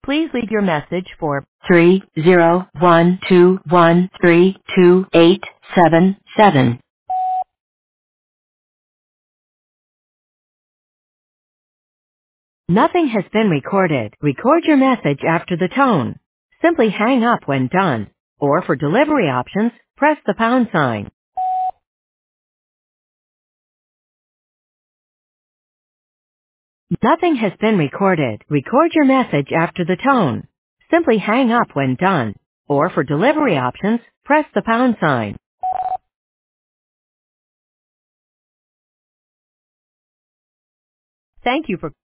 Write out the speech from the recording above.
Please leave your message for 30121328877. Nothing has been recorded. Record your message after the tone. Simply hang up when done. Or for delivery options, press the pound sign. Nothing has been recorded. Record your message after the tone. Simply hang up when done. Or for delivery options, press the pound sign. Thank you for